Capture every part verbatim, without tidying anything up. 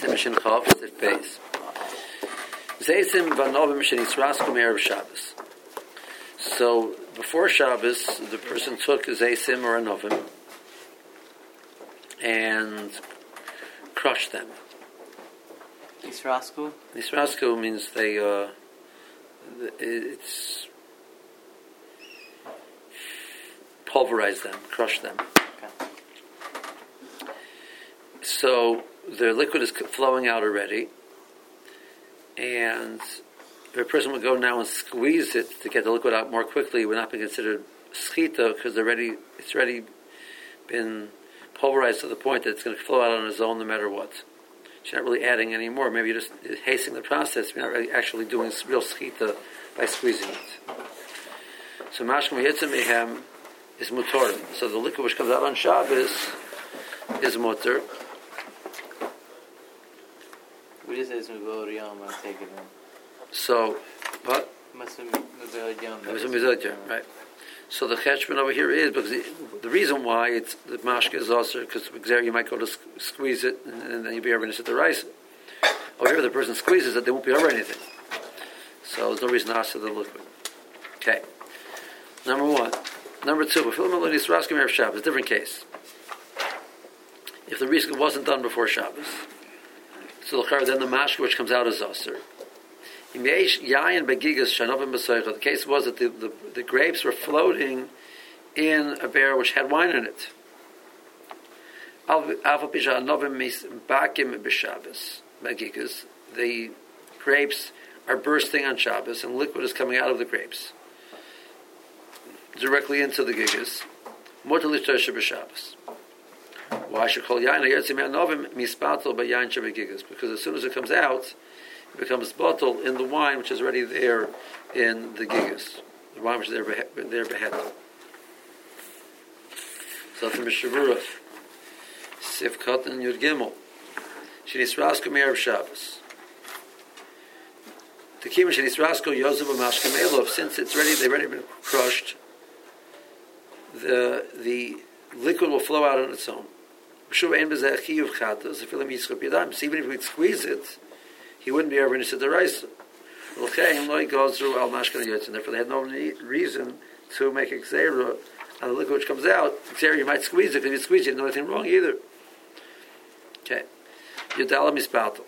Mishin Chav, Sif Beis. Zeisim Vanovim Shenisraskum Erev Shabbos. So before Shabbos, the person took a Zeisim or a Novim and crushed them. Nisrasku? Nisrasku means they, uh, it's pulverize them, crush them. Okay. So their liquid is flowing out already, and if a person would go now and squeeze it to get the liquid out more quickly, it would not be considered schita because already it's already been pulverized to the point that it's going to flow out on its own no matter what. You're not really adding any more. Maybe you're just hastening the process. You're not really actually doing real schita by squeezing it. So mashkum yitzim mehem is mutar. So the liquid which comes out on Shabbos is mutar. We just say it's Mivod Yom, I'll take it in. So, what? Mivod Yom. Right. So the cheshbon over here is, because the, the reason why it's the mashka is also, because there you might go to squeeze it, and, and then you'll be able to sit the rice. Over here, the person squeezes it, they won't be over anything. So there's no reason to ask for the liquid. Okay. Number one. Number two, it's a different case. If the risk wasn't done before Shabbos, so then the mashka which comes out is aser. The case was that the, the, the grapes were floating in a bear which had wine in it. The grapes are bursting on Shabbos and liquid is coming out of the grapes directly into the gigas. Why should call yain novim mispatel by yain shabegigas? Because as soon as it comes out, it becomes bottle in the wine which is already there in the gigas, the wine which is there there beheaded. So from Mishavura, Sif Katan Yud Gimel, Shenisrasku Me'erev Shabbos. The Kima Shenisrasku Yosef Amashkem Elov, since it's ready, they've already been crushed. The the liquid will flow out on its own. So even if we'd squeeze it, he wouldn't be able to sit the rice. He goes through al mashkan yotzin. Therefore, they had no reason to make a xera on the liquid which comes out. Xera, you might squeeze it. If you squeeze it, there's nothing wrong either. Okay. Yudala mispatel.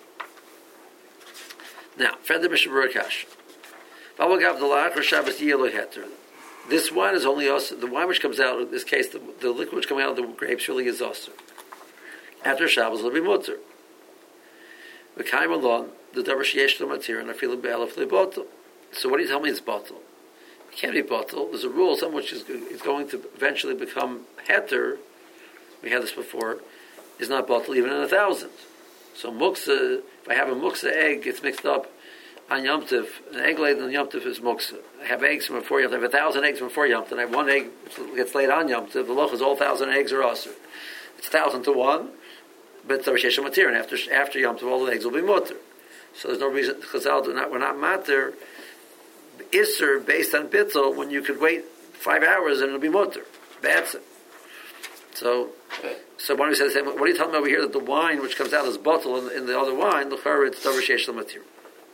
Now, Fender Mishabur Kash. Vavagav Dalach Shabbos Yelo Heter. This wine is only also the wine which comes out. In this case, the, the liquid which comes out of the grapes really is also. After Shabbos, it'll be mutter. The kaim alon the davar sheyesh lo matir and afilu be'elef lebotol. So what do you tell me is bottle? It can't be bottle. There's a rule, some which is, is going to eventually become heter. We had this before. Is not bottle even in a thousand. So muksa. If I have a muksa egg, it's mixed up on Yom Tov. An egg laid on Yom Tov is muksa. I have eggs from before Yom Tov. I have a thousand eggs from before Yom Tov. I have one egg which gets laid on Yom Tov. The loch is all thousand eggs are also. It's a thousand to one. But it's Rosh Hashanah and after after Yom Tov, all the eggs will be mutter. So there's no reason Chazal do not we're not matter Isser based on bittul when you could wait five hours and it'll be mutter. That's it. So so when we say what are you telling me over here that the wine which comes out is bottle in, in the other wine, the chara it's Rosh Hashanah material.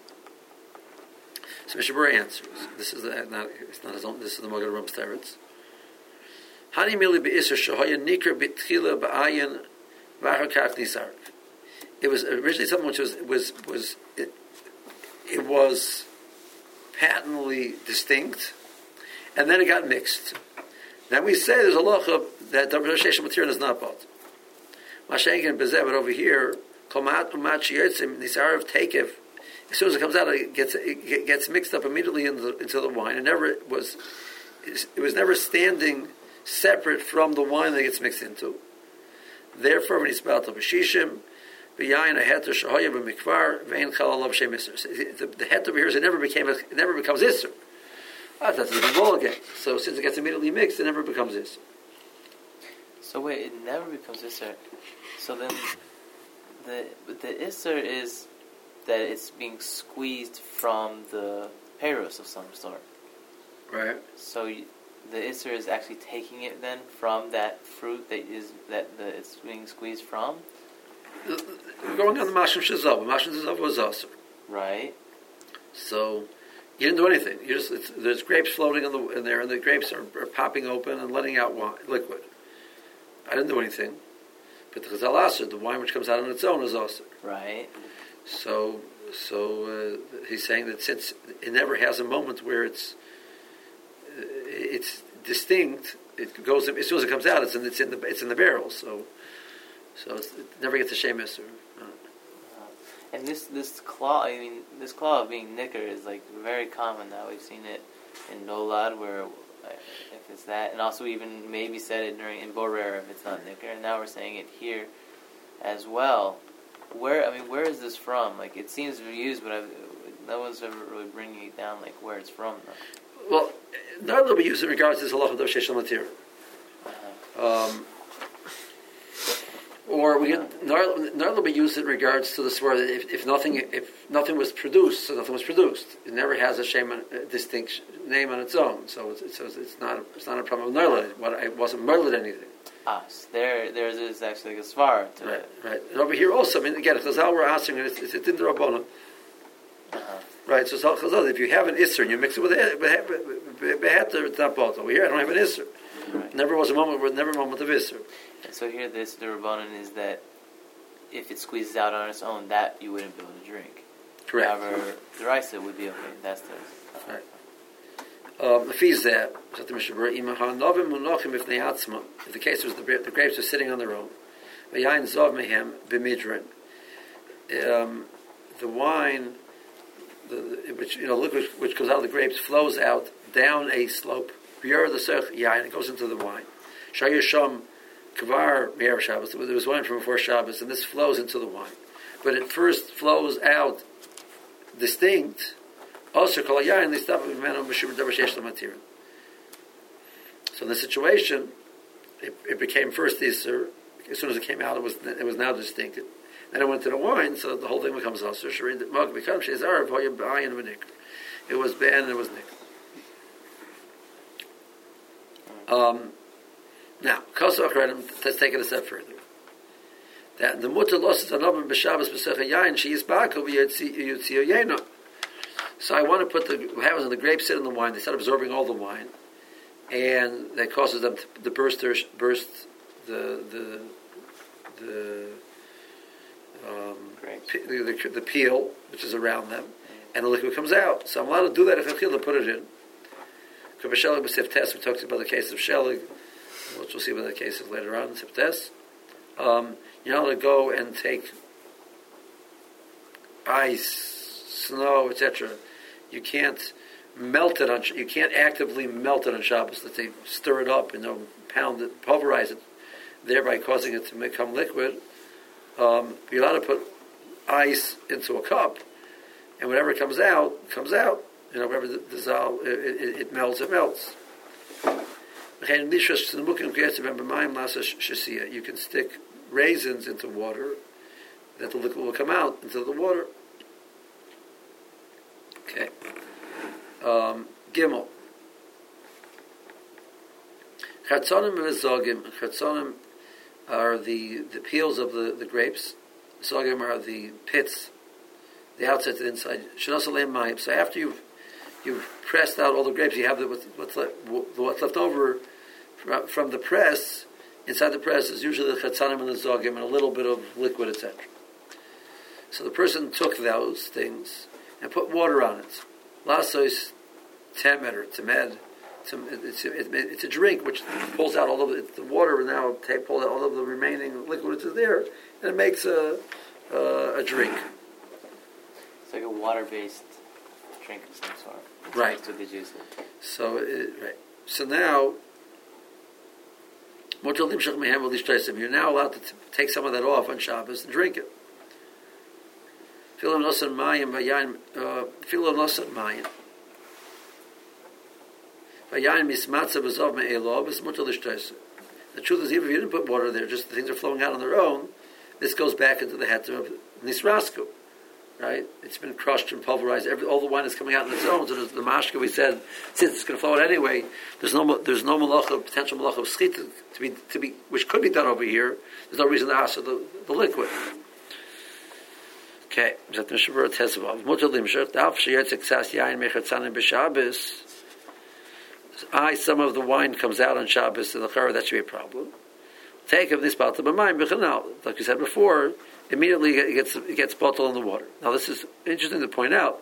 So Mishabura answers. This is the, not it's not his own. This is the Magen Ram Teretz. Hani mili be'isser shahaya nikra b'tchila ba'ayin. It was originally something which was was was it, it was patently distinct, and then it got mixed. Now we say there's a locha that the Rosh Hashanah material is not bought. Mashenkin bezeh, but over here, komat umat shiyotzim nisarav takev. As soon as it comes out, it gets it gets mixed up immediately into the, into the wine. It never was it was never standing separate from the wine that it gets mixed into. Therefore, when he spelled the b'shishim, b'yayin a heter shahoya b'mikvar vein chalalav shem iser. The heter over here is it never became a, it never becomes iser. Ah, that's a different ball again. So since it gets immediately mixed, it never becomes iser. So wait, it never becomes iser. So then, the the iser is that it's being squeezed from the peros of some sort. Right. So. You, the Isser is actually taking it then from that fruit that is that the, it's being squeezed from? going on the Mashim Shazav. Mashim Shazav was also. Right. So you didn't do anything. You just it's, there's grapes floating in, the, in there, and the grapes are, are popping open and letting out wine, liquid. I didn't do anything. But the Chazal Aser, the wine which comes out on its own, is also. Right. So, so uh, he's saying that since it never has a moment where it's uh, it's distinct, it goes as soon as it comes out. It's in it's in the it's in the barrel. So, so it's, it never gets a shame Isser. Uh, and this this claw, I mean, this claw of being nicker is like very common now. We've seen it in Nolad where. If it's that, and also even maybe said it during in Borer if it's not nicker, and now we're saying it here as well. Where I mean, where is this from? Like it seems to be used, but I've, no one's ever really bringing it down like where it's from. Though. Well, none will be used in regards to this halacha of sheshel material. Uh-huh. Um, or we get none will be used in regards to the swear that if, if nothing if nothing was produced, so nothing was produced. It never has a shame on, a distinct name on its own. So it's, it's, it's not it's not a problem with nirlid. What it wasn't murdered anything. Ah, so there there is actually like a svar to right, it. Right. And over here also, I mean, again, Chazal we're asking it's it's in the Rabbanon. Uh-huh. Right. So Chazal, if you have an isser and you mix it with beheter, it's not bottle. Over here, I don't have an isser. Right. Never was a moment. Where never a moment of isser. And so here, this the Rabbanon is that if it squeezes out on its own, that you wouldn't be able to drink. Correct. However, the rice would be okay. That's the uh, right. Um, if he's there, if the case was the, the grapes are sitting on their own, um, the wine, the, which you know, liquid which comes out of the grapes, flows out down a slope. It goes into the wine. Shayir Sham Kvar Me'er Shabbos. There was wine from before Shabbos, and this flows into the wine. But it first flows out distinct. Also, so in the situation, it, it became first Easter. As soon as it came out, it was it was now distinct. Then it went to the wine, so the whole thing becomes also. It was banned and it was nick. Um, now, let's take it a step further. That the mutter losses another b'Shabbos b'secha yain she is bakel v'yotziyo yena. So I want to put the what happens when the grapes sit in the wine. They start absorbing all the wine, and that causes them to, to burst their, burst the the the, um, pe- the, the the peel which is around them, and the liquid comes out. So I'm allowed to do that if I feel to put it in. We talked about the case of Shelig, which we'll see about the case of later on, Siftes. Um, you're not allowed to go and take ice, snow, et cetera. You can't melt it on. You can't actively melt it on Shabbos. Let's say stir it up and you know, pound it, pulverize it, thereby causing it to become liquid. Um, you're allowed to put ice into a cup, and whatever comes out comes out. You know, whatever dissolve, it, it, it melts, it melts. You can stick raisins into water, that the liquid will come out into the water. Okay. Um, Gimel. Chatzonim and Zogim. Chatzonim are the, the peels of the, the grapes. Zogim are the pits, the outside to the inside. So after you've You've pressed out all the grapes. You have the, what's, left, what's left over from, from the press. Inside the press is usually the chatzanim and the zogim and a little bit of liquid, et cetera. So the person took those things and put water on it. Lasos temed or temed. It's, it, it's a drink which pulls out all of the, the water. Now pull out all of the remaining liquid which is there, and it makes a uh, a drink. It's like a water-based drink of some sort. Right. To the juice. So, it, right. So now, you're now allowed to t- take some of that off on Shabbos and drink it. Fill nosan mayim vayayin. Fill nosan mayim. Vayayin mismatza b'zov me'elov is mutal l'shtaisa. The truth is, even if you didn't put water there, just the things are flowing out on their own. This goes back into the heter of nisrasku. Right, it's been crushed and pulverized. Every, all the wine is coming out on its own. So the mashka we said, since it's going to flow out anyway, there's no there's no malacha, potential malacha of schita to be to be which could be done over here. There's no reason to ask for the, the liquid. Okay, Zat Mishabur Tesvav. Mutter Limshut, Daf Sheyetzik Sas Yain Mechatzanim B'Shabbos. I, some of the wine comes out on Shabbos, and the Chara, that should be a problem. Take of this bottle of mine, B'Chanal. Like you said before, immediately it gets, it gets bottled in the water. Now, this is interesting to point out.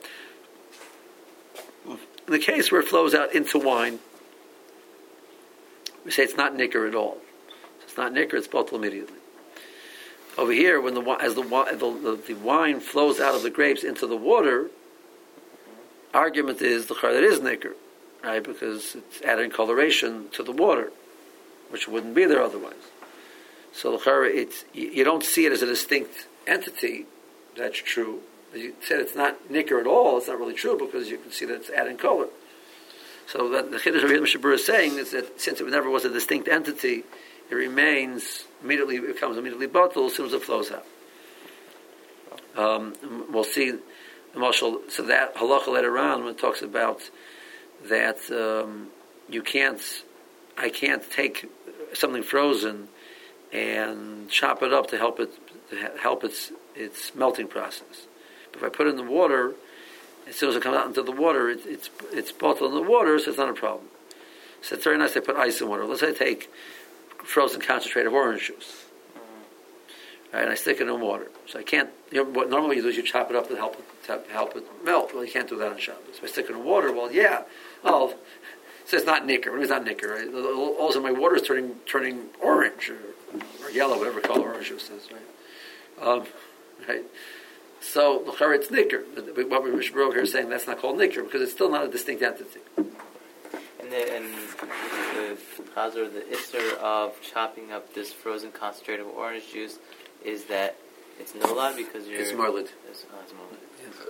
In the case where it flows out into wine, we say it's not nicker at all. So it's not nicker, it's bottled immediately. Over here, when the as the, the the wine flows out of the grapes into the water, argument is the char that is nicker, right? Because it's adding coloration to the water, which wouldn't be there otherwise. So the char, it's you don't see it as a distinct entity. That's true. But you said it's not nicker at all. It's not really true because you can see that it's adding color. So that the Chiddush of Mishabur is saying is that since it never was a distinct entity, it remains immediately, it becomes immediately bottled as soon as it flows out. Um, we'll see the marshal. So that halacha later on when it talks about that um, you can't, I can't take something frozen and chop it up to help it to help its its melting process. But if I put it in the water, as soon as it comes out into the water, it, it's it's bottled in the water, so it's not a problem. So it's very nice to put ice in water. Let's say I take frozen concentrate of orange juice, right, and I stick it in water. So I can't. You know, what normally you do is you chop it up to help it to help it melt. Well, you can't do that on Shabbos. So I stick it in water. Well, yeah. Oh, so it's not nicker. What is not nicker? Right? All of a sudden, my water is turning turning orange or, or yellow, whatever color orange juice is. Right. Um, right. So the it's nicker. What we Mishabur here is saying that's not called nicker because it's still not a distinct entity. And the, and the Chazor, the Isser of chopping up this frozen concentrate of orange juice is that it's nolad because you're... It's marlid. It's, oh, it's marlid.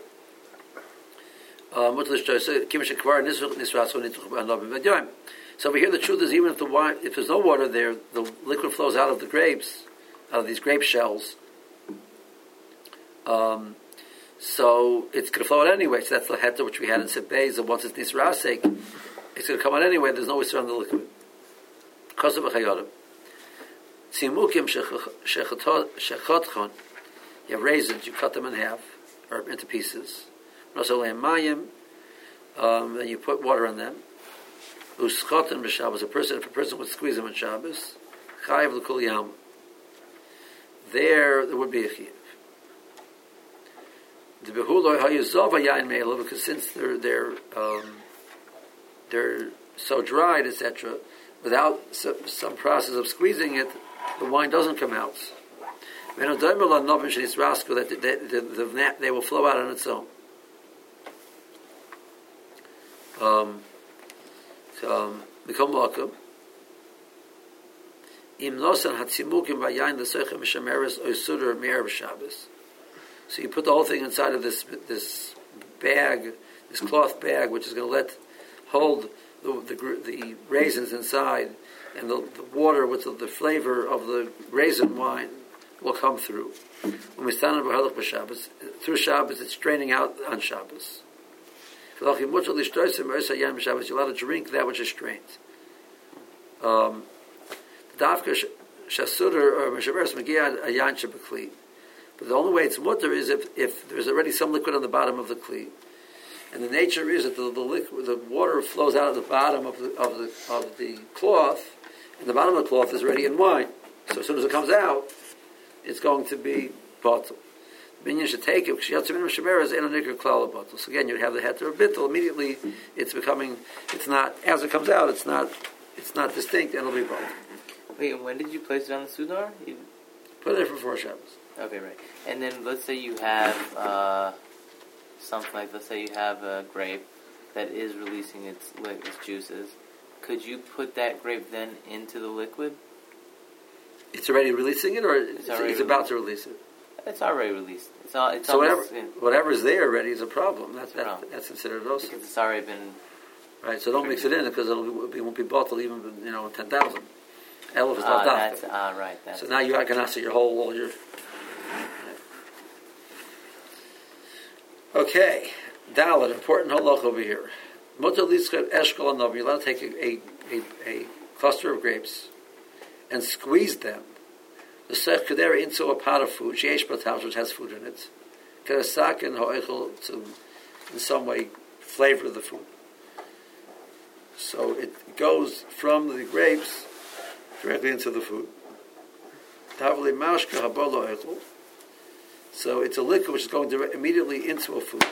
Yes. So over here the truth is even if the wine, if there's no water there, the liquid flows out of the grapes, out of these grape shells. Um, so it's going to flow out anyway. So that's the heta which we had in Sibbeis, and once it's nisrasek, it's going to come out anyway. There's no issue on the liquid. Because of a chayodim. Tzimukim shechotchon. You have raisins, you cut them in half, or into pieces. Nosoleim mayim, um, then you put water on them. Uschotin b'Shabbos, a person, if a person would squeeze them on Shabbos, chayiv l'kul yam. There, there would be a chayiv. The behuloi hayuzov hayayin me'elav, because since they're they're um, they're so dried, et cetera, without some, some process of squeezing it, the wine doesn't come out. That they, they, they, they will flow out on its own. Um, um, so you put the whole thing inside of this this bag, this cloth bag, which is going to let hold the, the the raisins inside, and the, the water with the, the flavor of the raisin wine will come through. When we stand on Shabbos, through Shabbos, it's draining out on Shabbos. You're allowed to drink that which is strained. Um, Dafka shasuder or meshaveres megiad ayan shebekli. But the only way it's mutter is if, if there's already some liquid on the bottom of the kli, and the nature is that the, the liquid, the water flows out of the bottom of the of the of the cloth, and the bottom of the cloth is already in wine. So as soon as it comes out, it's going to be bottled. Minyan should take it. So again, you'd have the heter of bittul. Immediately, it's becoming. It's not as it comes out. It's not. It's not distinct, and it'll be bottled. Wait, and when did you place it on the sudar? You... Put it there for four Shabbos. Okay, right. And then let's say you have uh, something like, let's say you have a grape that is releasing its its juices. Could you put that grape then into the liquid? It's already releasing it, or it's, it's, it's about to release it? It's already released. It's all. It's so almost, whatever, whatever's there already is a problem. That's that, problem. That's considered also. Because it's already been. Right. So don't mix it in because it'll be, it won't be bottled even you know ten thousand. Elf is ah, not that's ah right. That's so now you can answer your whole all your. Okay, Dalit, important halach over here. Mutar litzchad eshkol anav. You're allowed to take a, a, a, a cluster of grapes and squeeze them. The sech kedera into a pot of food, sheyesh batav, which has food in it, Karasakin ha'oichel to in some way flavor the food. So it goes from the grapes directly into the food. Tavli mashka habala oichel. So it's a liquid which is going direct, immediately into a food.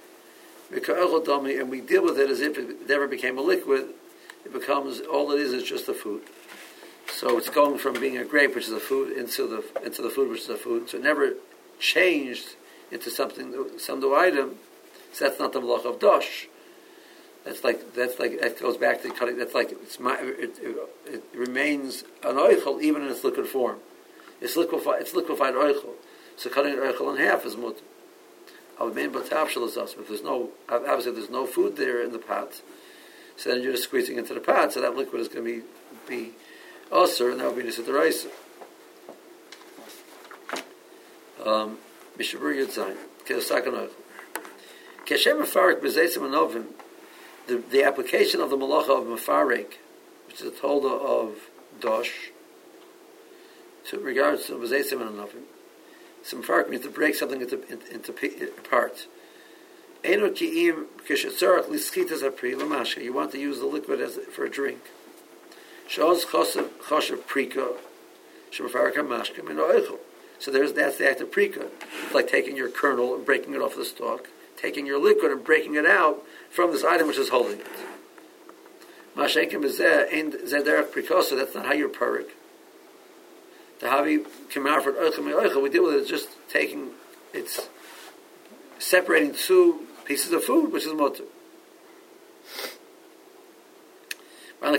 And we deal with it as if it never became a liquid. It becomes, all it is is just a food. So it's going from being a grape, which is a food, into the into the food, which is a food. So it never changed into something, some new item. So that's not the malach of dosh. That's like that's like that goes back to cutting. That's like it's my, it, it, it remains an oichel even in its liquid form. It's liquefied. It's liquefied oichel. So cutting an oichel in half is mutter. If there's no, obviously there's no food there in the pot, so then you're just squeezing into the pot, so that liquid is going to be be usher, and that would be the rice. Um, Mishabur Yudzayin, Kedosakan Oichel. Keshem Mefarek B'Zeitzim Anovim, the the application of the malacha of Mefarek, which is a tolda of Dosh, to regards to B'Zeitzim Anovim. Some fark means to break something into into, into parts. You want to use the liquid as for a drink. So there's that's the act of prika. It's like taking your kernel and breaking it off the stalk, taking your liquid and breaking it out from this item which is holding it. That's not how you're parik. The Havi Kimarford Oichel Oichel, we deal with it just taking, it's separating two pieces of food, which is mutter. The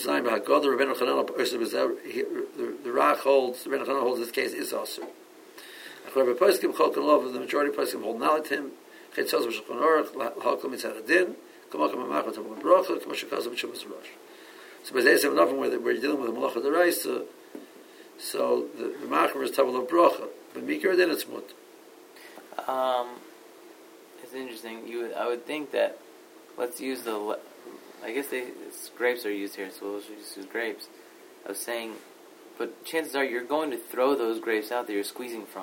the Rach holds, the Rebbeinu Chananel holds this case is also. The majority of poskim hold nalatim. Chetzos b'shulchan aruch halkom mitzad adin. Kamakom amachot avon bracha. Kamashakazav b'shumas rosh. So by this enough where we're dealing with the malacha deraisa. So the, the macher is tabel of bracha, but mikra then it's mut. Um, it's interesting. You, would, I would think that let's use the. I guess they grapes are used here, so we'll just use grapes. I was saying, but chances are you're going to throw those grapes out that you're squeezing from.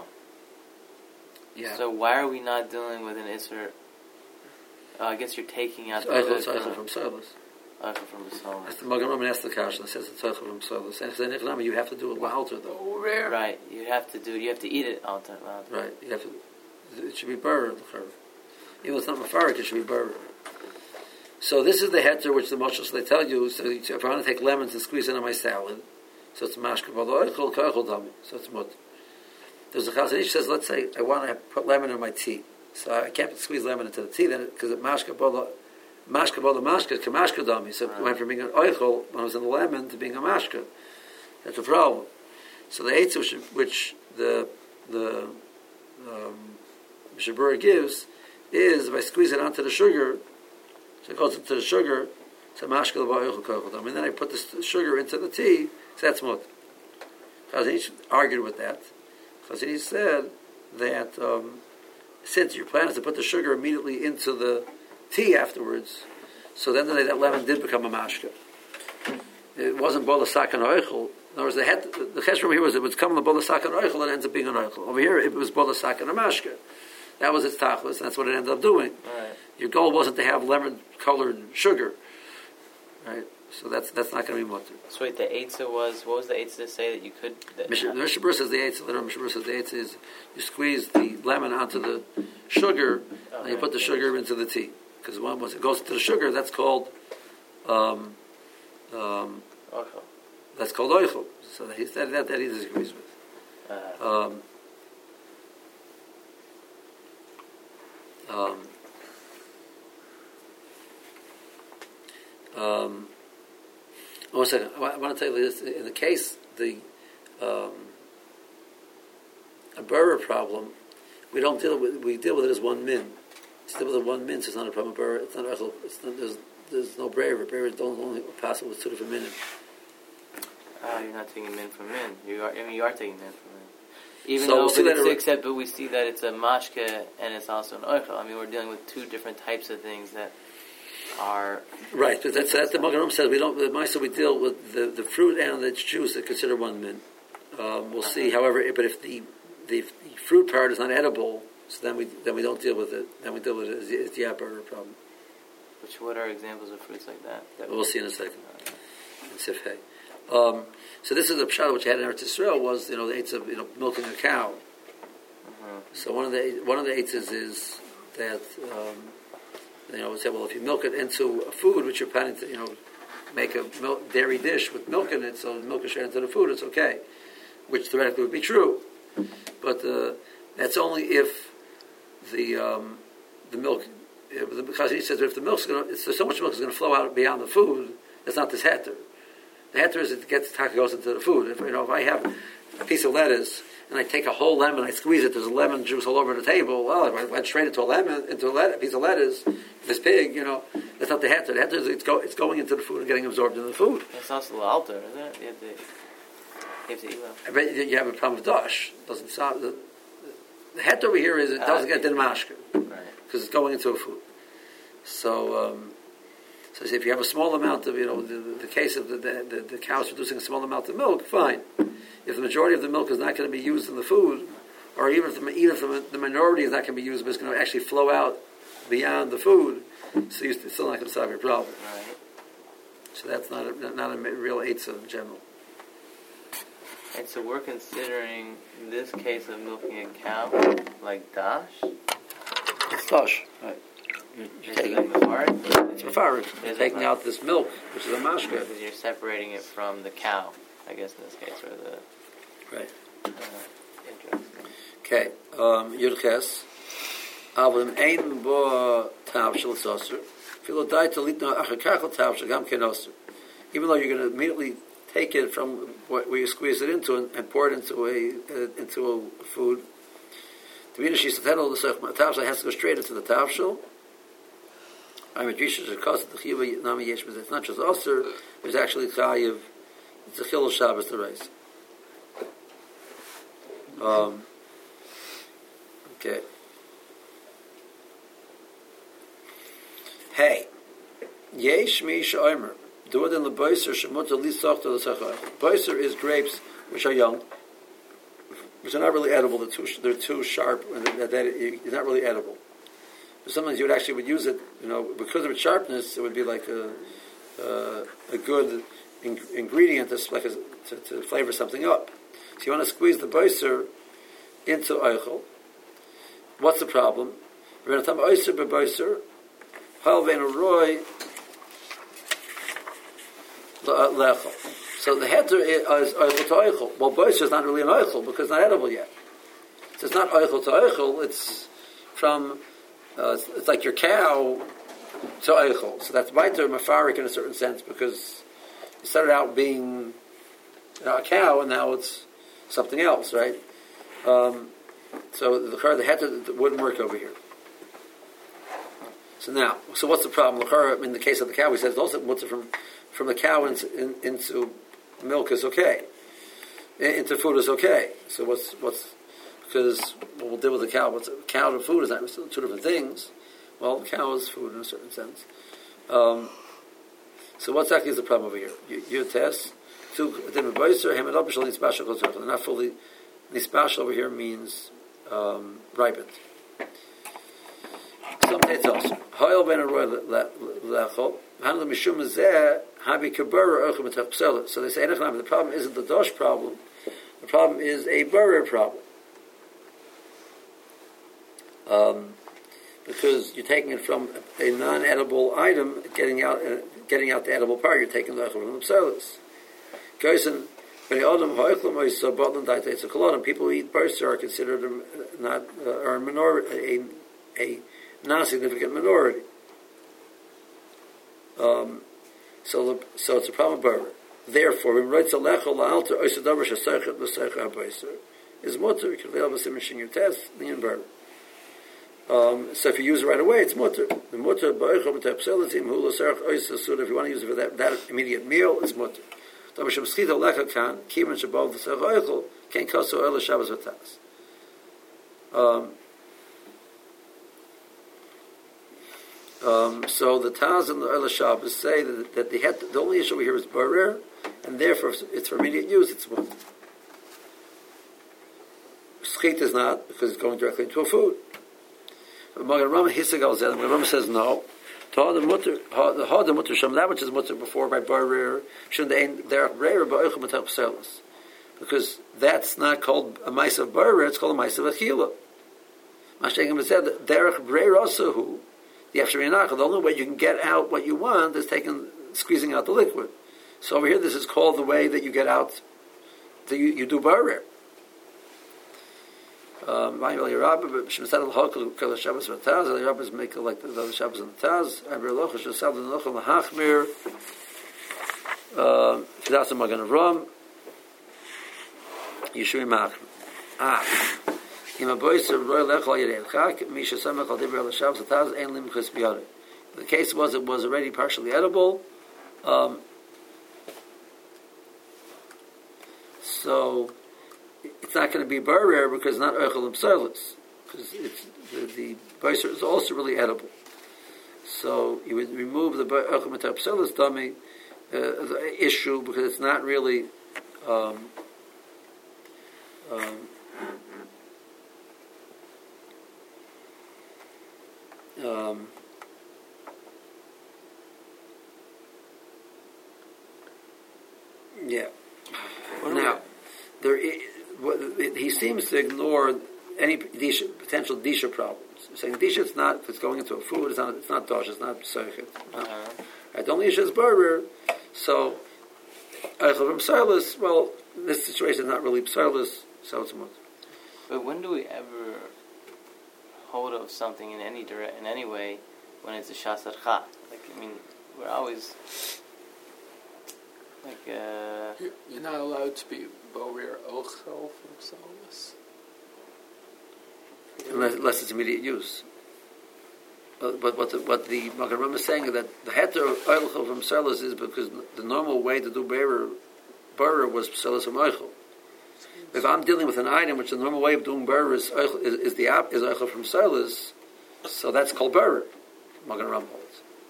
Yeah. So why are we not dealing with an isser? Uh, I guess you're taking out so the good uh, from solas. From the solas. As the Magen Rambam asks the kasha and says it's from solas. And if it's an you have to do it louder though. Oh, rare. Right. You have to do. You have to eat it all the time. Right. You have to. It should be buried. Even though it's not mafarik, it should be buried. So this is the heter which the Moshe they tell you. So if I want to take lemons and squeeze it on my salad, so it's mashka b'oichel ka'oichel dami. So it's mut. There's a Chazon Ish says, let's say I want to put lemon in my tea, so I can't squeeze lemon into the tea then because it mashka b'oichel mashka b'oichel mashka k'mashka dami. So it went from being an oichel when I was in the lemon to being a mashka. That's a problem. So the eitzah which, which the the um, Mishabura gives is if I squeeze it onto the sugar. So it goes into the sugar, so mashka l'ba'oichel ka'oichel dami. And then I put the sugar into the tea, so that's mut. Chazon Ish argued with that. Chazon Ish said that um, since your plan is to put the sugar immediately into the tea afterwards, so then the, that lemon did become a mashka. It wasn't bola sakan oichel. In other words, the, het, the cheshram here was it was coming the bola sakan oichel and it ends up being an oichel. Over here, it was bola sakan a mashka. That was its tachlis, and that's what it ended up doing. Right. Your goal wasn't to have lemon-colored sugar, right? So that's that's not going to be mutter. So wait, the eitzah was, what was the eitzah to say that you could... That, Mishnah Berurah says the eitzah, literally Mishnah Berurah says the eitzah is you squeeze the lemon onto the sugar, oh, and you put the sugar into the tea. Because once it goes to the sugar, that's called... Um, um, oichel. That's called oichel. So he said that, that he disagrees with. Uh-huh. Um, um, Um, one second. I want to tell you this. In the case, the um, a burr problem, we don't deal with. We deal with it as one min. Still with it one min, so it's not a problem. Burr, it's not. It's not there's, there's no braver. Braver is only possible with two different min. Ah, uh, you're not taking min from min. You are. I mean, you are taking min from min. Even so though, we'll but it's, except, but we see that it's a mashke and it's also an oichel. I mean, we're dealing with two different types of things that. Are right, but that's that's the Magen Rambam says we don't. The Maisa we deal with the, the fruit and the juice that consider one min. Um, we'll uh-huh. see. However, but if the, the the fruit part is not edible, So then we then we don't deal with it. Then we deal with it as the, as the Abara problem. Which what are examples of fruits like that? that We'll see in a second. In Sif Hey. Um, so this is the pshat which I had in Eretz Yisrael was you know the eights of you know milking a cow. Mm-hmm. So one of the one of the eights is, is that um, you know we say well if you milk it into a food which you're planning to you know make a milk, dairy dish with milk in it, so the milk is shared into the food, it's okay, which theoretically would be true, but uh, that's only if the um, the milk. Because he says if the milk's going to, so much milk is going to flow out beyond the food, it's not this heter. The heter is it gets it goes into the food. If you know, if I have a piece of lettuce and I take a whole lemon, I squeeze it, there's a lemon juice all over the table. Well, if I went straight into a lemon, into a, let, a piece of lettuce, this big, you know, that's not the heter. The heter is it's, go, it's going into the food and getting absorbed into the food. It's also the altar, isn't it? You have to, you have to eat well. I bet you have a problem with dash. Doesn't sound the, the heter over here is it doesn't uh, get din mashka because it's going into a food. So, um, so if you have a small amount of, you know, the, the case of the, the, the, the cows producing a small amount of milk, fine. If the majority of the milk is not going to be used in the food, or even if the, even if the, the minority is not going to be used, but it's going to actually flow out beyond the food, so you're still not going to solve your problem. Right. So that's not a, not a real eitzah in general. And so we're considering this case of milking a cow like dash? It's dash, right. You're, you're taking like Mefarik? It's Mefarik. You're taking out this milk, which is a mashka. Because you're separating it from the cow, I guess in this case, or the... Right. Uh, interesting. Okay. Um, Yudches. Avim ein bo tav shel tzosser. Filo dai talitna achakachal tav shel gam kenosser. Even though you're going to immediately take it from what, where you squeeze it into and, and pour it into a uh, into a food, the minashi satenol the tav has to go straight into the tav shel. I'm a Jewish the cost of the chiyuv nami yesh, but it's not just osir. There's actually chayiv. It's a chilul Shabbos to raise. Um. Okay. Hey, yesh mi shomer. Do it in the boiser shemut at least talk to the sachar. Boiser is grapes which are young, which are not really edible. They're too they're too sharp, and that, that it's not really edible. Sometimes you would actually would use it, you know, because of its sharpness. It would be like a uh, a good in, ingredient to, like a, to to flavor something up. So you want to squeeze the boiser into eichel. What's the problem? We're going to talk about oyser beboiser, halvein roy lechel. So the heter is eichel to eichel. Well, boiser is not really an eichel because it's not edible yet. So it's not eichel to eichel. It's from Uh, it's, it's like your cow to eichel. So that's weiter mefarik in a certain sense because it started out being you know, a cow and now it's something else, right? Um, so the the heter wouldn't work over here. So now, so what's the problem? In the case of the cow, he says also what's it from from the cow into, in, into milk is okay, into food is okay. So what's what's because well, we'll deal with the cow. What's cow to food is not two different things. Well, the cow is food in a certain sense. Um, so what's actually is the problem over here? Your test. They're not fully. Nispashal over here means um, ripened. Some dates also. So they say the problem isn't the dosh problem. The problem is a burr problem. Um, because you're taking it from a non-edible item, getting out, uh, getting out the edible part. You're taking the from themselves. People who eat bursa are considered not uh, are a minority, a, a non-significant minority. Um, so, the, so it's a problem of burr. Therefore, when writes a lechol la'alter oisadover shasaychet l'saychet ha'bursa is mutter. You can lay up a in your test in burr. Um, so if you use it right away, it's mutter. The mutter ba'oichel b'tepselatim hu l'saychet oisasud. If you want to use it for that, that immediate meal, it's mutter. Um, so the Taz and the Oil Shabbos say that, that the, head, the only issue over here is barer, and therefore it's for immediate use. It's mutter. Pchit is not, because it's going directly into a food. But Magen Rama Hisagal says, Magen Rama says no. The mutter, the hod the mutter sham, that which is mutter before by barir, shouldn't they there barir ba'ochel matach pselis, because that's not called a mice of barir, it's called a mice of achila. Mashayim said that derech barir also who the afsherinach, the only way you can get out what you want is taking squeezing out the liquid. So over here, this is called the way that you get out, that you, you do barir. Um, Shabbos make like the other Shabbos and the Taz. Abir Locha Shasad and Locha Lahachmir. Kedas Magen Avram. Yishui Mach. Ah. Ima Boyser Roy Lechol Yirei Chak. Misha Samach Al Dibir Al Shabbos and Taz. Ein Lim Chis Biyare. The case was it was already partially edible. Um, so. It's not going to be barir because it's not oichel pselis, because it's the, the beiser is also really edible. So you would remove the oichel pselis dummy uh, issue because it's not really um, um, um, yeah. Now there is. He seems to ignore any disha, potential disha problems. He's saying disha, it's not, if it's going into a food, it's not, it's not dosh, it's not circuit. No. Uh-huh. Right, the only issue is barir. So, eichel from pselis, well, this situation is not really pselis, so it's much. But when do we ever hold of something in any direct, in any way when it's a shasar cha? Like, I mean, we're always like. Uh, you're, you're not allowed to be barir ochel from pselis. Unless, unless it's immediate use. But, but what the, what the Magen Rama is saying is that the heter ochel from pselis is because the normal way to do barir, barir was pselis from ochel. If I'm dealing with an item which the normal way of doing barir is, is, is the app is ochel from pselis, so that's called barir. Magen Rama holds.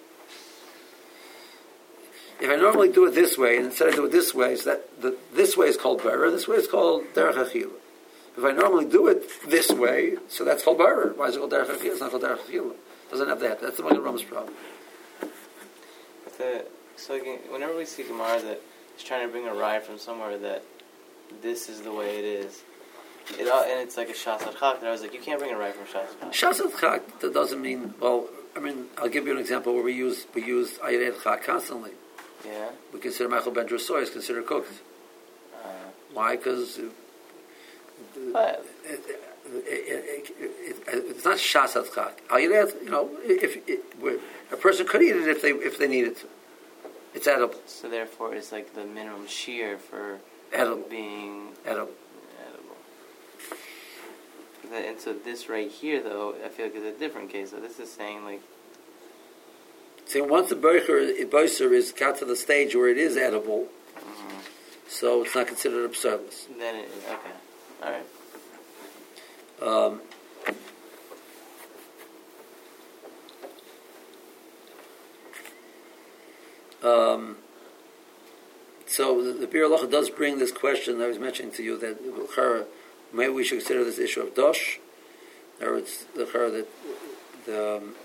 If I normally do it this way, and instead I do it this way, so that the, this way is called barir, this way is called derech achila. If I normally do it this way, so that's called barir. Why is it called derech achila? It's not called derech achila. It doesn't have that. That's the Magen Rama's problem. But the, so again, whenever we see Gemara that is trying to bring a ride from somewhere that this is the way it is, it, and it's like a shasat chak, that I was like, you can't bring a ride from shasat chak. Shasat chak, that doesn't mean, well, I mean, I'll give you an example where we use we use ayred chak constantly. Yeah. We consider Michael Ben Drusoi is considered cooked. Uh, Why? Because it, it, it, it, it's not shasat chak. Ayred, you know, if a person could eat it if they if they needed to, it's edible. So therefore, it's like the minimum shear for edible being edible. edible. And so this right here, though, I feel like is a different case. So this is saying like. See, once the boiser is got to the stage where it is edible, mm-hmm. so it's not considered a pselis. Then it is, okay. All right. Um, um, so the, the Bir Halacha does bring this question that I was mentioning to you, that maybe we should consider this issue of dosh, or it's the that the um,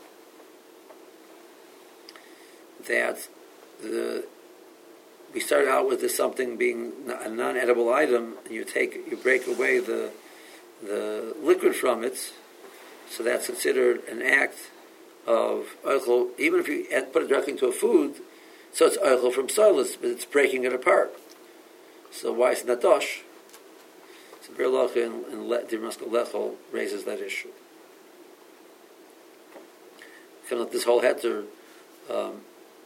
that the we start out with this something being a non-edible item, and you take you break away the the liquid from it, so that's considered an act of oichel, even if you put it directly into a food, so it's oichel from pselis, but it's breaking it apart. So why is it not dosh? So Bir Halacha and Dirmaskal Lechol raises that issue. Kind of this whole heter. Um,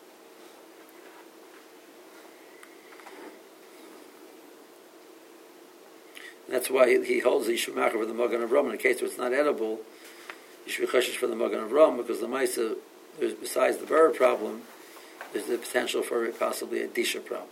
That's why he, he holds the Yishmacher for the Magen Avram. In a case where it's not edible, you should be chashish for the Magen Avram, because the Maisa, there's, besides the Burr problem, there's the potential for possibly a Disha problem.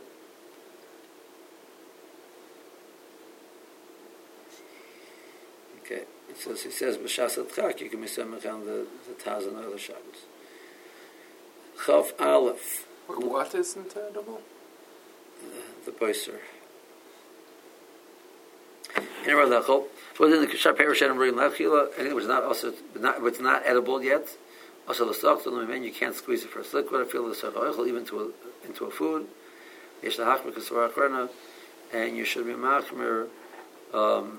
Okay, it says, he says, B'shasat chak, you can be semach on the, the Taz and other Shabbos. Chav Aleph. What isn't edible? The, the Boiser. In a So then the kishar perish and bring lachila, and it was not also not it's not edible yet. Also the stock on the man you can't squeeze it for a liquid. I feel the oil even to a, into a food. Yesh lahachmer kasvara krena, and you should be machmer. Um,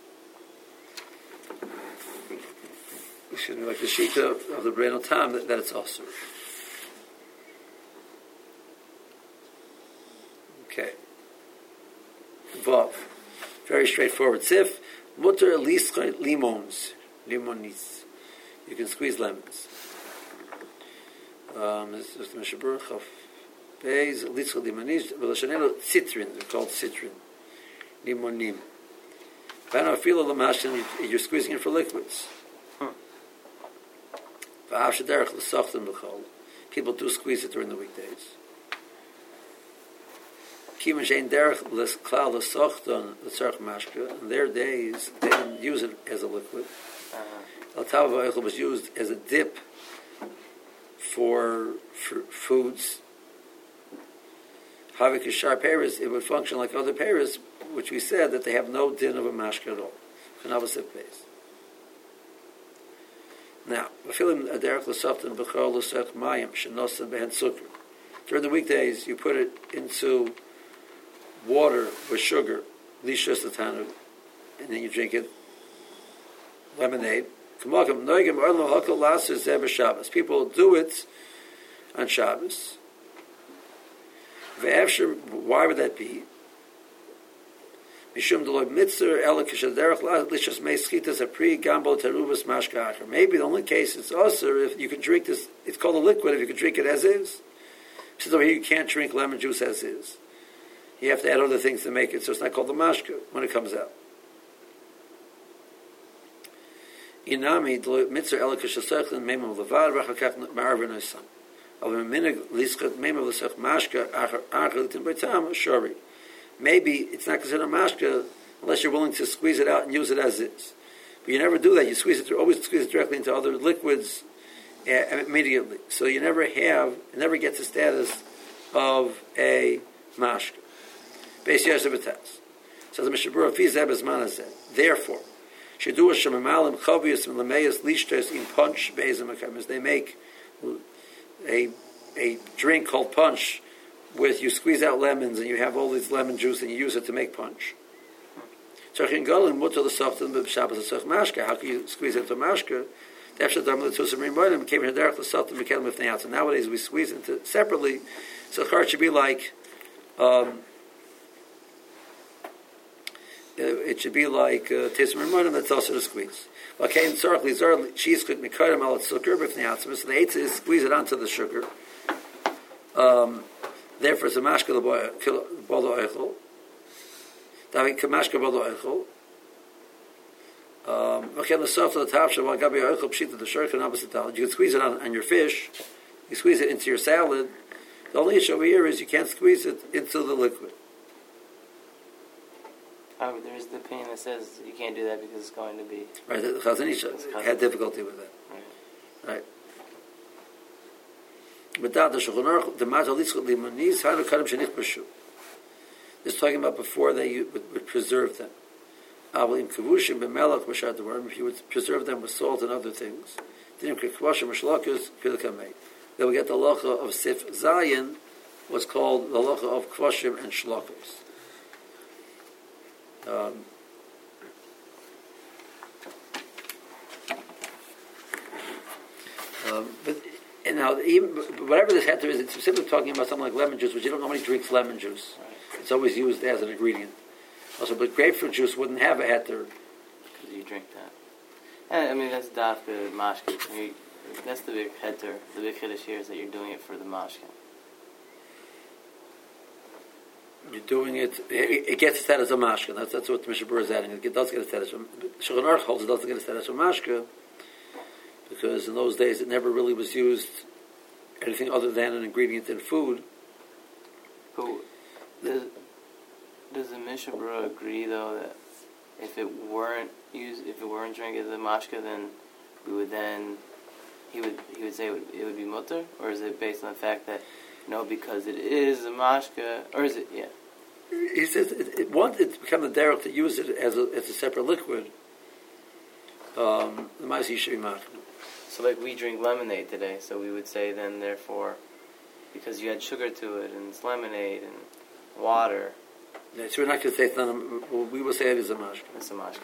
it should be like the shita of the brain of time that, that it's also. Okay. Vav. Very straightforward. Sif. Mutter lischa limons. Limonis. You can squeeze lemons. Um, this is the Mishabur Chaf. Beis lischa limonis. Velashanelo citrin. They're called citrin. Limonim. Vana filo lamashin. You're squeezing it for liquids. V'av shederach l'sochtem b'chol. People do squeeze it during the weekdays. In their days, they didn't use it as a liquid. Uh-huh. was used as a dip for, for foods. Havik Paris, it would function like other Paris, which we said that they have no din of a mashka at all. Now, during the weekdays, you put it into water with sugar, lishas tatanu, and then you drink it. Lemonade. People do it on Shabbos. Why would that be? Maybe the only case it's also if you can drink this. It's called a liquid if you can drink it as is. So here you can't drink lemon juice as is. You have to add other things to make it, so it's not called the mashka when it comes out. Inami mitzvah elikash l'sechlin meimam levad rachakach ma'arvin oisam. Of a minig lischat meimam l'sech mashka achar litin b'tam shori. Maybe it's not considered a mashka unless you're willing to squeeze it out and use it as is. But you never do that. You squeeze it, always squeeze it directly into other liquids uh, immediately. So you never have, it never gets the status of a mashka. Beis Yosef B'Taz. So the Mishabura Fizeh Bezmana said, therefore, Shedua Shemamalim Chavius and Lameyas Lishtes in punch Be'ezim HaKamis. They make a a drink called punch with you squeeze out lemons and you have all this lemon juice and you use it to make punch. So How can you squeeze it into mashka? So nowadays we squeeze it into separately. So it should be like um, it should be like Tism Rimonim that's also to squeeze. Okay, and certainly she's could make them out sugar, but the so the eight is squeeze it onto the sugar. Um, therefore, it's a mashka the bolo eichel. Davi kamashka bolo eichel. Okay, the soft of the top shall gabi eichel pshita the shirk and opposite talent. You can squeeze it on, on your fish. You squeeze it into your salad. The only issue over here is you can't squeeze it into the liquid. Oh, there's the opinion that says you can't do that because it's going to be... Right, the Chazon Ish had difficulty with that. Right. Right. Without the Shulchan Aruch, the Matal Yitzchak Limonis, Hanu Kadam Shenich B'Shu. This is talking about before they would, would preserve them. Avol Im Kavushim B'Melach B'Shad Devarim, if you would preserve them with salt and other things. Dinim Kekvashim B'Shlokas Kilakamei. Then we get the Locha of Sif Zayin, what's called the Locha of Kvashim and Shlokas. Um, um, but and now, even, whatever this heter is, it's simply talking about something like lemon juice, which you don't normally drink lemon juice. It's always used as an ingredient. Also, but grapefruit juice wouldn't have a heter. Because you drink that. And, I mean, that's dafka mashka. That's the big heter. The big chiddush here is that you're doing it for the mashka. You're doing it, it gets a status of mashka. That's, that's what the Mishabur is adding. It does get a status of Shulchan Aruch holds it doesn't get a status of mashka because in those days it never really was used anything other than an ingredient in food. But does, does the Mishabur agree though that if it weren't used, if it weren't drank as a mashka, then we would then he would he would say it would, it would be mutter, or is it based on the fact that no, because it is a mashka, or is it? Yeah. He says it, it, once it's become the derech to use it as a, as a separate liquid, um, the Maisi should be machmir. So like we drink lemonade today, so we would say then therefore, because you had sugar to it and it's lemonade and water. Yeah, so we're not going to say it's not a, well, we will say it is a mashka. It's a mashka.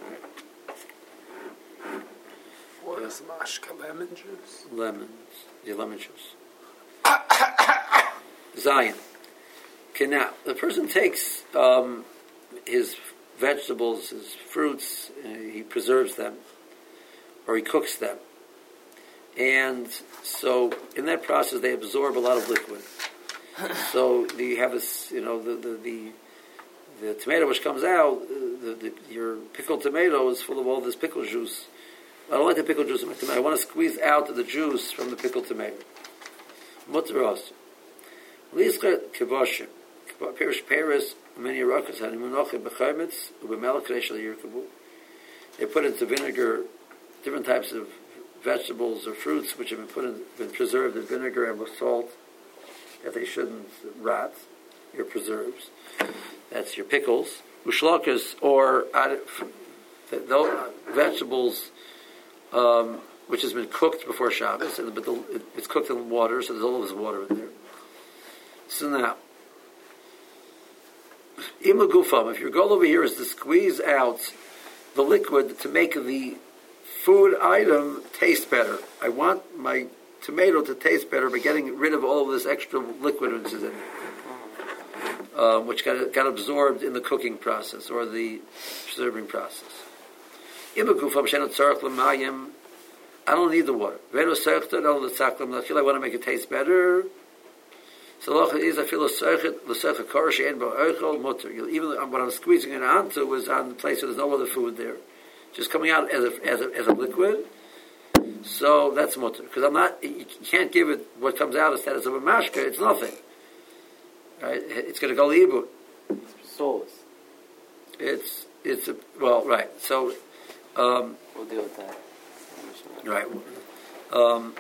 What is mashka? Lemon juice? Lemons. Yeah, lemon juice. Zion. Okay, now, the person takes um, his vegetables, his fruits, uh, he preserves them, or he cooks them. And so, in that process, they absorb a lot of liquid. So, you have this, you know, the, the, the, the tomato which comes out, the, the, your pickled tomato is full of all this pickle juice. I don't like the pickle juice in my tomato. I want to squeeze out the juice from the pickled tomato. Mutter also. Liskar kivoshim. Perish Paris, many rakas, hanimunoche b'chaymitz, u'b'melech kreishal yirkabu. They put into vinegar different types of vegetables or fruits which have been put in, been preserved in vinegar and with salt, that they shouldn't rot. Your preserves. That's your pickles. Ushlokas, or uh, those vegetables um, which has been cooked before Shabbos, and, but the, it's cooked in water, so there's all this water in there. So now, Imagufam, if your goal over here is to squeeze out the liquid to make the food item taste better, I want my tomato to taste better by getting rid of all of this extra liquid which is in it, um, which got, got absorbed in the cooking process or the preserving process. Imagufam shenot tzarech l'mayim, I don't need the water. Vero seichta, I want to make it taste better. So loch is I feel a sechet the sechet korish and bo oichol mutter. Even what I'm squeezing it onto was on the place where there's no other food there, just coming out as a as a, as a liquid. So that's mutter, because I'm not. You can't give it what comes out as status of a mashka. It's nothing. Right? It's going to go liibut. Souls. It's it's a well right. So um, we'll deal with that. Right. Um,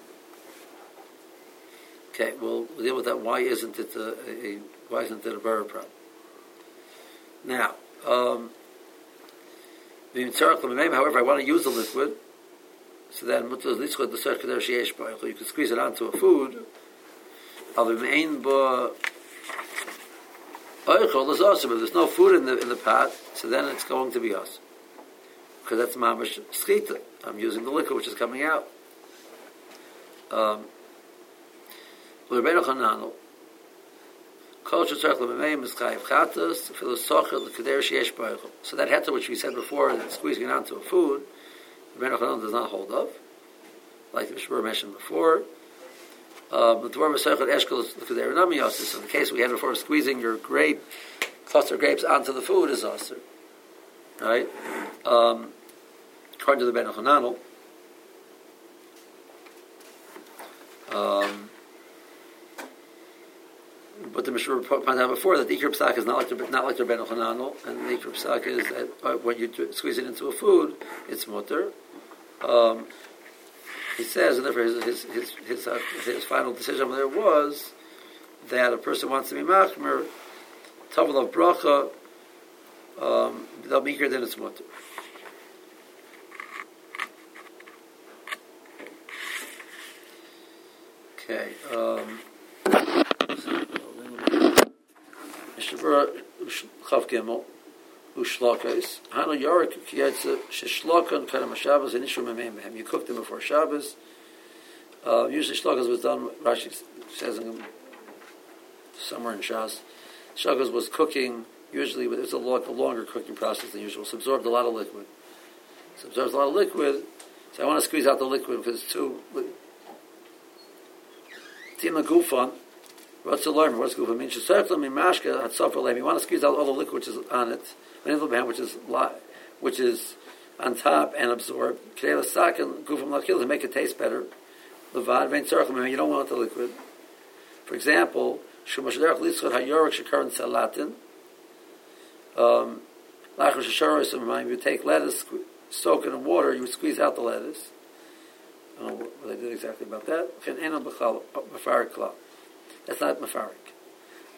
Okay, well, we'll deal with that. Why isn't it a, a why isn't it a Borough problem? Now, um, however, I want to use the liquid, so then you can squeeze it onto a food. Is awesome, but there's no food in the in the pot, so then it's going to be us, because that's mamash skita. I'm using the liquid which is coming out. Um, So that heter which we said before, that squeezing it onto a food, the Rebbeinu does not hold of, like the Mishmur mentioned before. Um, the Dvar Masechet Eshkol is the Kedei Nami Yosef. So in the case we had before, squeezing your grape, cluster grapes onto the food is also right. Um, according to the Rebbeinu Hananel. Um, But the Mishra pointed out before that the Ikar Psak is not like the, not like the Rebbeinu Hananel, and the Ikar Psak is that uh, when you do, squeeze it into a food, it's mutter. Um, he says, and therefore his his his his, uh, his final decision there was that a person wants to be machmer, tavel of bracha, um, without mikir, then it's mutter. Okay. Um, Chav Gimel Ushlokes Hano Yorik Kiyetze Sheshlokon Karam Shabbos and Ishur Memem Behem. You cooked them before Shabbos. Uh, usually Shlokas was done. Rashi says in, somewhere in Shas, Shlokas was cooking. Usually, but it's a, long, a longer cooking process than usual. So absorbed a lot of liquid. So absorbs a lot of liquid. So I want to squeeze out the liquid because it's too. Tima Gufan. What's the learn? What's Gufan mean? You want to squeeze out all the liquid which is on it, which is which is on top and absorbed. To make it taste better. You don't want the liquid. For example, um, you take lettuce, soak it in water, you squeeze out the lettuce. I don't know what I did exactly about that. That's not mafarik.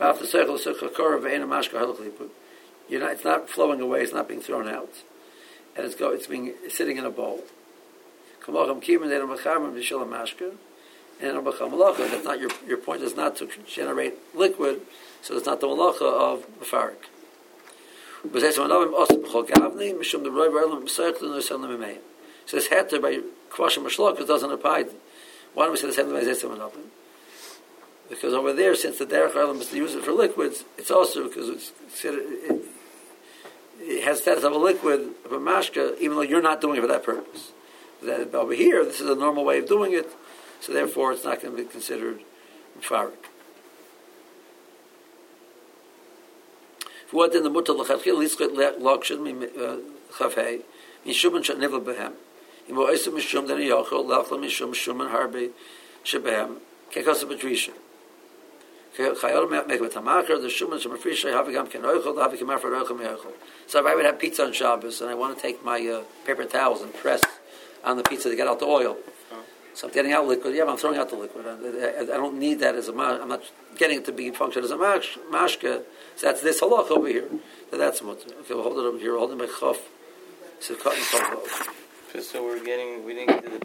You're not, it's not flowing away, it's not being thrown out. and it's go, it's being it's sitting in a bowl. Kamacham kimin de'en mechamim b'shil mashka, and mecham malacha. That's not your your point. Is not to generate liquid, so it's not the malacha of mefarik. But that's one of them also b'chol gavni mishum the roy v'erlam b'sayich l'no yisel l'mimei. So it's heter by kvashim mashlok. It doesn't apply. Why don't we say the same thing as one of them? Because over there, since the derech elam is to use it for liquids, it's also because it's it, it has status of a liquid of a mashka, even though you're not doing it for that purpose. That over here, this is a normal way of doing it, so therefore it's not going to be considered mefarik. What in the mutal lechadchil liskut lokshin chavhei mishuman shenivla behem imo esu mishum then yochel lachla mishum mishuman harbe shebehem kekasa betrisha. So if I would have pizza on Shabbos and I want to take my uh, paper towels and press on the pizza to get out the oil, so I'm getting out liquid. Yeah, but I'm throwing out the liquid. I, I, I don't need that as a. I'm not getting it to be function as a mash, mashka. So that's this halach over here. So that's what. Okay, we'll hold it over here. We'll hold it by chaf. So cut and chaf. So we're getting. We didn't get to the